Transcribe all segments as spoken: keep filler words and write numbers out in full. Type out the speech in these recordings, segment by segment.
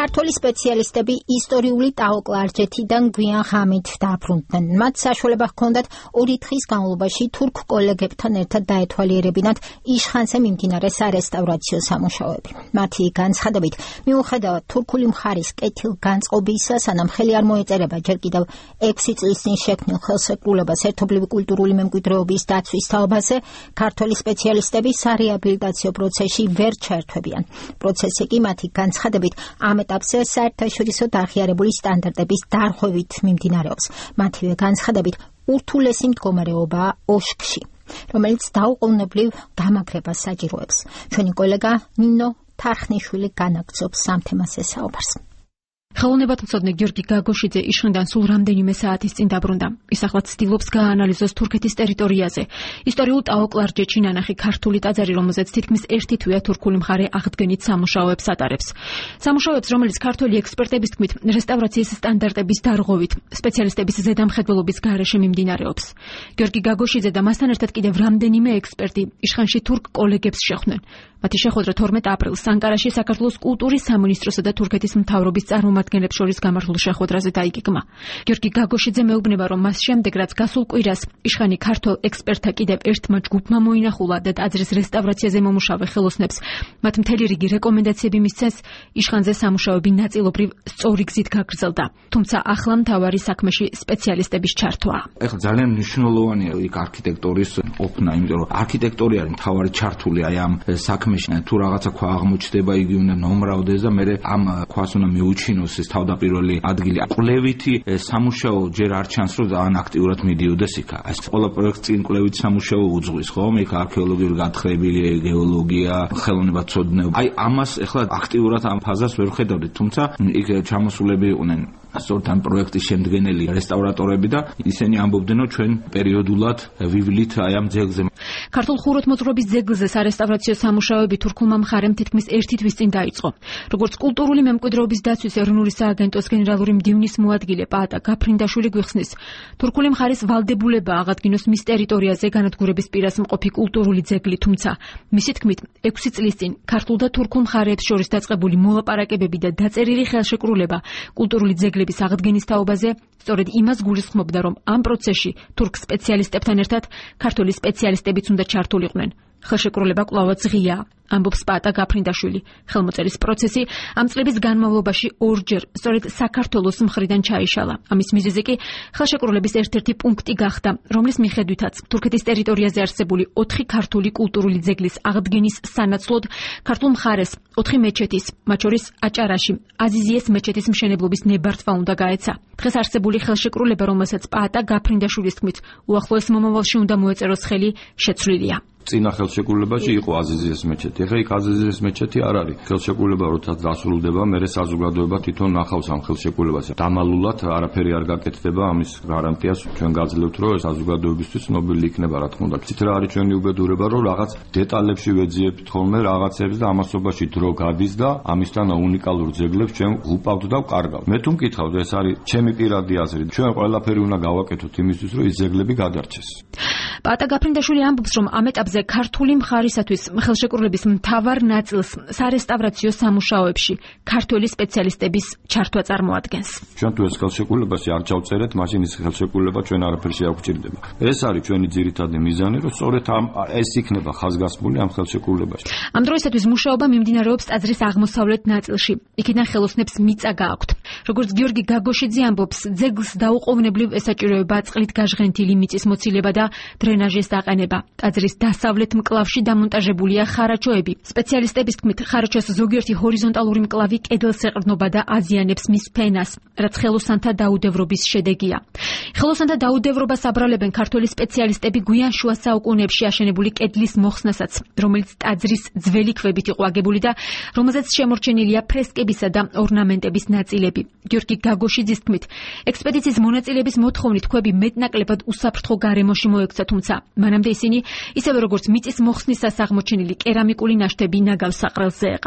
ქართული სპეციალისტები ისტორიული ტაო-კლარჯეთიდან გვიან ღამით დაბრუნდნენ. მათ საშუალება ჰქონდათ ორი დღის განმავლობაში თურქ კოლეგებთან ერთად დაეთვალიერებინათ იშხანზე მიმდინარე სარესტავრაციო სამუშაოები. მათი განცხადებით, მიუხედავად თურქული მხარის კეთილგანწყობისა, სანამ ხელი არ მოეწერება ჯერ კიდევ ექვსი წლის წინ შექმნილ ხელშეკრულებას ერთობლივი კულტურული მემკვიდრეობის დაცვის თაობაზე, ქართული სპეციალისტები სარეაბილიტაციო პროცესში ვერ ჩაერთვებიან. პროცესი კი მათი განცხადებით ამ ეტაპზე საერთაშორისო დაღიარებული სტანდარტების დარღვევით მიმდინარეობს. მათივე განცხადებით ურთულესი მდგომარეობაა ოშქში, რომელიც დაუყოვნებლივ გამაგრებას საჭიროებს. ჩვენი კოლეგა ნინო თარხნიშვილი განაგრძობს ამ თემაზე საუბარს. ხელოვნებათმცოდნე გიორგი გაგოშიძე იშხნიდან სულ რამდენიმე საათის წინ დაბრუნდა. ის ახლა ცდილობს გააანალიზოს თურქეთის ტერიტორიაზე ისტორიულ ტაო-კლარჯეთში ნანახი ქართული ტაძარი, რომელზეც თითქმის ერთი თვეა თურქული მხარე აღდგენით სამუშაოებს ატარებს. სამუშაოებს, რომელიც ქართველი ექსპერტების თქმით რესტავრაციის სტანდარტების დარღვევით სპეციალისტების ზედამხედველობის გარეშე მიმდინარეობს. გიორგი გაგოშიძე და მასთან ერთად კიდევ რამდენიმე ექსპერტი იშხანში თურქ კოლეგებს შეხვდნენ. მათი შეხვედრა თორმეტ აპრილს ანკარაში საქართველოს კულტურის სამინისტროსა და თურქეთის მთავრობის წარმომადგენლებს შორის გამართულ შეხვედრაზე დაიგეგმა. გიორგი გაგოშიძე მეუბნება, რომ მას შემდეგ, რაც გასულ კვირას იშხანი ქართულ ექსპერტთა კიდევ ერთმა ჯგუფმა მოინახულა და ტაძრის რესტავრაციაზე მომუშავე ხელოსნებს მათ მთელი რიგი რეკომენდაციები მისცეს, იშხანზე სამუშაოები ნაწილობრივ სწორი გზით გაგრძელდა. თუმცა ახლა მთავარი საქმეში სპეციალისტების ჩართვაა. ეხლა ძალიან მნიშვნელოვანია იქ არქიტექტორის ყოფნა, იმიტომ რომ არქიტექტორი არის მთავარი ჩართული აი ამ საქმეში. თუ რაღაცა ქვა აღმოჩნდება, იგი უნდა ნომრავდეს და მე ამ ქვას უნდა მიუჩინოს ეს თავდაპირველი ადგილი. კვლევითი სამუშაო ჯერ არ ჩანს, რომ ძალიან აქტიურად მიდიოდეს იქ. ეს ყველა პროექტი წინ კვლევით სამუშაო უძღვის, ხო? იქ არქეოლოგიური გათხრებილი, გეოლოგია, ხელოვნებათმცოდნეობა. აი ამას ეხლა აქტიურად ამ ფაზას ვერ ხედავდით, თუმცა იქ ჩამოსულები იყვნენ სწორედ ამ პროექტის შემდგენელი რესტავრატორები და ისინი ამბობდნენ, რომ ჩვენ პერიოდულად ვივლით აი ამ ძეგლზე. ქართულ ხუროთმოძღვრების ძეგლზე სარესტავრაციო სამუშაოები თურქულმა მხარემ თითქმის ერთი თვის წინ დაიწყო. როგორც კულტურული მემკვიდრეობის დაცვის ეროვნული სააგენტოს გენერალური მდივნის მოადგილე პაატა გაფრინდაშვილი გვიხსნის, თურქული მხარის ვალდებულება აღადგინოს მის ტერიტორიაზე განადგურების პირას მყოფი კულტურული ძეგლი, თუმცა მისი თქმით, ექვსი წლის წინ ქართულ და თურქულ მხარეებს შორის დაწყებული მოლაპარაკებები და დაწერილი ხელშეკრულება კულტურული ძეგლების აღდგენის თაობაზე სწორედ იმას გულისხმობდა, რომ ამ პროცესში თურქ სპეციალისტებთან ერთად ქართული სპეციალისტებიც უნდა ჩართულიყვნენ. ხელშეკრულება კვლავაც ღია, ამბობს პაატა გაფრინდაშვილი. ხელმოწერის პროცესი ამ წლების განმავლობაში ორჯერ სწორედ საქართველოს მხრიდან ჩაიშალა. ამის მიზეზი კი ხელშეკრულების ერთ-ერთი პუნქტი გახდა, რომლის მიხედვითაც თურქეთის ტერიტორიაზე არსებული ოთხი ქართული კულტურული ძეგლის აღდგენის სანაცვლოდ ქართულ მხარეს ოთხი მეჩეთის, მათ შორის აჭარაში აზიზიეს მეჩეთის მშენებლობის ნებართვა უნდა გაეცა. დღეს არსებული ხელშეკრულება, რომელსაც პაატა გაფრინდაშვილის თქმით უახლოეს მომავალში უნდა მოეწეროს ხელი, შეცვლილია. წინა ხელშეკრულებაში იყო აზიზიეს მეჩეთი. ეხლა იქ აზიზიეს მეჩეთი არ არის. ხელშეკრულება როდესაც დასრულდება, მერე საზოგადოება თვითონ ნახავს ამ ხელშეკრულებას. დამალულად არაფერი არ გაკეთდება, ამის გარანტიას ჩვენ გაძლევთ, რომ საზოგადოებისთვის ცნობილი იქნება, რა თქმა უნდა. ცით რა არის ჩვენი უბედურება, რომ რაღაც დეტალებში ვეძიებთ ხოლმე რაღაცებს და ამასობაში დრო გადის და ამისთან უნიკალურ ძეგლებს ჩვენ ვუპავთ და ვკარგავთ. მე თუ მკითხავთ, ეს არის ჩემი პირადი აზრი. ჩვენ ყველაფერი უნდა გავაკეთოთ იმისთვის, რომ ეს ძეგლები გადარჩეს. პაატა გაფრინდაშვილი ამბობს, რომ ამ ეტაპზე ქართული მხარისათვის ხელშეკრულების მთავარ ნაწილს სარესტავრაციო სამუშაოებში ქართველი სპეციალისტების ჩართვა წარმოადგენს. ჩვენ თუ ეს ხელშეკრულებაში არ ჩავწერეთ, მაშინ ეს ხელშეკრულება ჩვენ არაფერს არ გვჭირდება. ეს არის ჩვენი ძირითადი მიზანი, რომ სწორედ ამ ეს იქნება ხაზგასმული ამ ხელშეკრულებაში. ამ დროისათვის მუშაობა მიმდინარეობს ტაძრის აღმოსავლეთ ნაწილში. იქიდან ხელოსნებს მიწა გააქვთ. როგორც გიორგი გაგოშიძე ამბობს, ძეგლს დაუყოვნებლივ ესაჭიროება წყლით გაჟღენთილი მიწის მოცილება და დრენაჟის დაყენება. ტაძრის დასავლეთ მკლავში დამონტაჟებულია ხარაჩოები. სპეციალისტების თქმით, ხარაჩოს ზოგიერთი ჰორიზონტალური მკლავი კედელს ეყრდნობა და აზიანებს მის ფენას, რაც ხელოსანთა დაუდევრობის შედეგია. ხელოსანთა დაუდევრობას აბრალებენ ქართველი სპეციალისტები გვიან შუა საუკუნეებში აშენებული კედლის მოხსნასაც, რომელიც ტაძრის ძველი ქვებით იყო აგებული და რომელზეც შემორჩენილია ფრესკებისა და ორნამენტების ნაწილები. გიორგი გაგოშიძის თქმით, ექსპედიციის მონაწილეების მოთხოვნით ქვები მეტნაკლებად უსაფრთხო გარემოში მოექცა, თუმცა მანამდე ისინი ისევე როგორც მიწის მოხსნისას აღმოჩენილი კერამიკული ნაშთები ნაგავს საყრელზე ეყარა.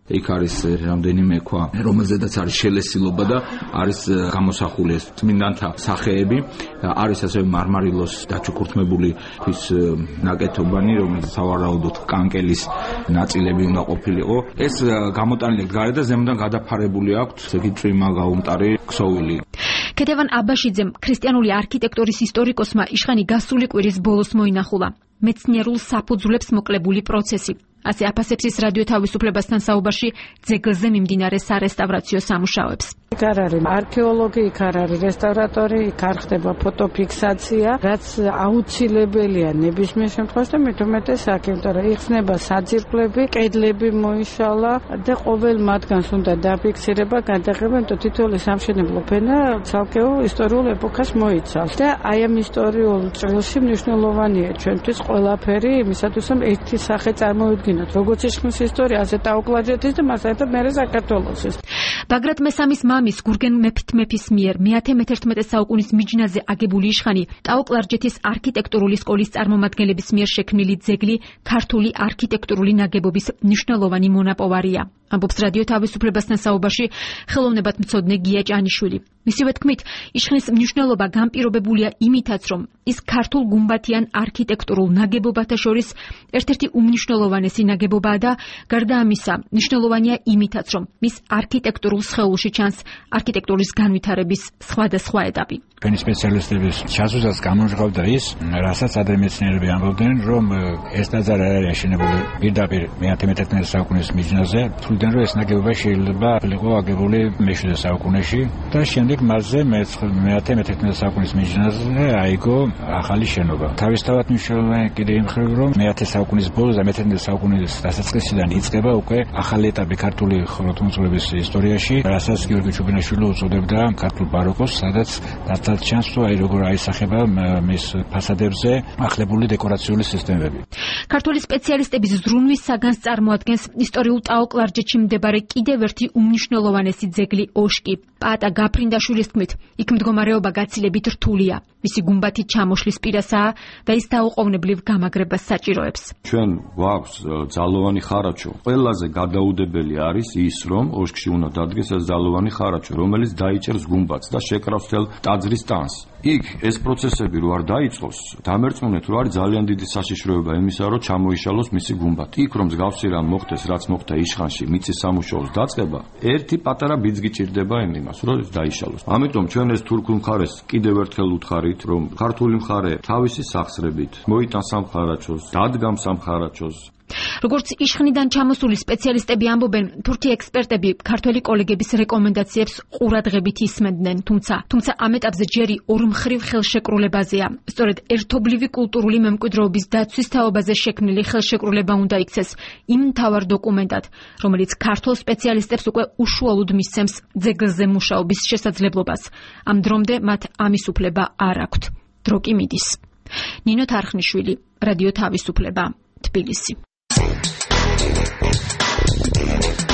იქ არის რამდენიმე ქვა, რომელზედაც არის შელესილობა და არის გამოსახული ეს წმინდანთა სახეები, არის ასევე მარმარილოს დაჩუქურთმებული ქვის ნაკეთობანი, რომელიც სავარაუდოდ კანკელის ნაწილები უნდა ყოფილიყო. ეს გამოტანილი გარეთ და ზემოდან გადაფარებული აქვს ესეთი წვიმა გაუმტარი ქსოვილი. ქეთევან აბაშიძემ ქრისტიანული არქიტექტურის ისტორიკოსმა იშხანი გასული კვირის ბოლოს მოინახულა მეცნიერულ საფუძვლებს მოკლებული პროცესი. ასე აფასებს ის რადიო თავისუფლებასთან საუბარში ძეგლზე მიმდინარე სარესტავრაციო სამუშაოებს. იქ არ არის არქეოლოგი, იქ არ არის რესტავრატორი, იქ არ ხდება ფოტოფიქსაცია, რაც აუცილებელია ნებისმიერ შემთხვევაში და მით უმეტეს აქ, იმიტომ რომ იხსნება საძირკვლები, კედლები მოიშალა და ყოველ მათგანს უნდა დაფიქსირება, გადაღება, იმიტომ თითოეული სამშენებლო ფენა ცალკეულ ისტორიულ ეპოქას მოიცავს. და აი ამ ისტორიულ ჭრილში მნიშვნელოვანია ჩვენთვის ყველაფერი იმისათვის, რომ ერთი სახე წარმოვიდგინოთ, როგორც იშხნის ისტორია, ასე ტაო-კლარჯეთის და მასაერთად მერე საქართველოსის. ბაგრატ მესამის მამის გურგენ მეფითმეფის მიერ მეათე მეთერთმეტე საუკუნის მიჯნაზე აგებული იშხანი ტაო-კლარჯეთის არქიტექტურული სკოლის წარმომადგენლების მიერ შექმნილი ძეგლი ქართული არქიტექტურული ნაგებობის მნიშვნელოვანი მონაპოვარია. ამბობს რადიო თავისუფლებასთან საუბარში ხელოვნებათმცოდნე გია ჭანიშვილი. მისივე თქმით, იშხნის მნიშვნელობა განპირობებულია იმითაც, რომ ის ქართულ გუმბათიან არქიტექტურულ ნაგებობათა შორის ერთ-ერთი უმნიშვნელოვანესი ნაგებობაა და გარდა ამისა, მნიშვნელოვანია იმითაც, რომ მის არქიტექტურულ სხეულში ჩანს არქიტექტურის განვითარების სხვადასხვა ეტაპი. ჩვენი სპეციალისტების ჩასვლას გამომჟღავდა ის, რასაც ადრე მეცნიერები ამბობდნენ, რომ ეს ტაძარი არ არის აშენებული პირდაპირ მეათე მეთერთმეტე საუკუნის მიჯნაზე, თვლიდან რომ ეს ნაგებობა შეიძლება იყო აგებული მეშვიდე საუკუნეში და შემდეგ მასზე მეათე მეთერთმეტე საუკუნის მიჯნაზე აიგო ახალი შენობა. თავისთავად მნიშვნელოვანია კიდე იმ მხრივ, რომ მეათე საუკუნის ბოლოს და მეთერთმეტე საუკუნის დასაწყისიდან იწყება უკვე ახალი ეტაპი ქართული ხუროთმოძღვრების ისტორიაში, რასაც გიორგი ჩუბინაშვილი უწოდებდა ქართულ ბაროკოს, სადაც დაცალ ჩანს თუ აი როგორ აისახება მის ფასადებზე ახლებული დეკორაციული სისტემები. ქართული სპეციალისტების ზრუნვის საგანს წარმოადგენს ისტორიულ ტაო-კლარჯეთში მდებარე კიდევ ერთი უმნიშვნელოვანესი ძეგლი ოშკი. პაატა გაფრინდაშვილის თქმით, იქ მდგომარეობა გაცილებით რთულია. მისი გუმბათი ჩამოშლის პირასაა და ის დაუყოვნებლივ გამაგრებას საჭიროებს. ჩვენ გვაქვს ძალოვანი ხარაჩო. ყველაზე გადაუდებელი არის ის, რომ ოშკში უნდა დადგეს ეს ძალოვანი ხარაჩო, რომელიც დაიჭერს გუმბათს და შეკრავს თელ ტაძრის ტანს. იქ ეს პროცესები რო არ დაიწყოს, დამერწმუნეთ რომ არის ძალიან დიდი საშიშროება იმისა, რომ ჩამოიშალოს მისი გუმბათი. იქ რომ მსგავსი რამ მოხდეს, რაც მოხდა იშხანში, მიწის სამუშაოს დაწყება, ერთი პატარა ბიძგი ჭირდება იმას, რომ დაიშალოს. ამიტომ ჩვენ ეს თურქულ მხარეს კიდევ ერთხელ უთხარით, რომ ქართული მხარე თავისი სახსრებით მოიტანს ამ ხარაჩოს, დადგამს ამ ხარაჩოს. როგორც იშხნიდან ჩამოსული სპეციალისტები ამბობენ, თურქი ექსპერტები ქართველი კოლეგების რეკომენდაციებს ყურადღებით ისმენდნენ, თუმცა თუმცა ამ ეტაპზე ჯერი ორმხრივ ხელშეკრულებაზეა. სწორედ ერთობლივი კულტურული მემკვიდრეობის დაცვის თაობაზე შექმნილი ხელშეკრულება უნდა იქცეს იმ მთავარ დოკუმენტად, რომელიც ქართულ სპეციალისტებს უკვე უშუალოდ მისცემს ძეგლზე მუშაობის შესაძლებლობას. ამ დრომდე მათ ამის უფლება არ აქვთ. დრო კი მიდის. ნინო თარხნიშვილი, რადიო თავისუფლება, თბილისი.